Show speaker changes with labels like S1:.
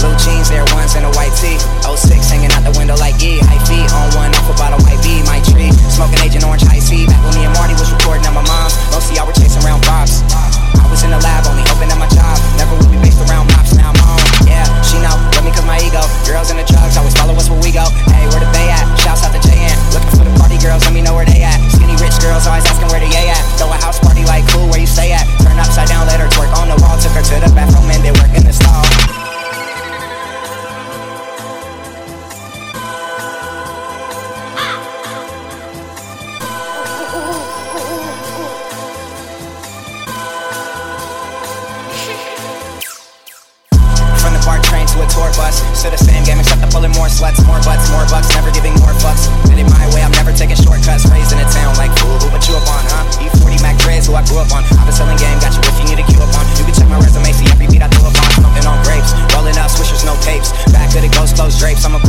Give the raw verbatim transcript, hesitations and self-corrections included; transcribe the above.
S1: Blue jeans, Air Ones, and a white tee. oh six hanging out the window like E. High feet on one off about a white bee. My tree, smoking Agent Orange high speed. Back when me and Marty was recording at my mom's. Most of y'all were chasing around bops. I was in the lab, only hoping at my job. Never would be based around mops, now I'm home. Yeah, she know, love me cause my ego. Girls in the drugs, always follow us where we go. Hey, where the bay at? Shouts out to J N. Looking for the party girls, let me know where they at. Skinny rich girls, always asking where they at. Throw a house party like cool, where you stay at? Turn upside down, let her twerk on the wall. Took her to the bathroom and did work in the stall. To a tour bus, still the same game except I'm pulling more sluts, more butts, more bucks, never giving more fucks. Did it my way, I'm never taking shortcuts. Raised in a town like fool, who put you up on, huh? E forty Mac Dre's, who I grew up on. I've been selling game, got you if you need a queue up on. You can check my resume, see every beat I throw up on. Smoking on grapes, rolling up swishers, no tapes. Back of the ghost clothes drapes, I'm a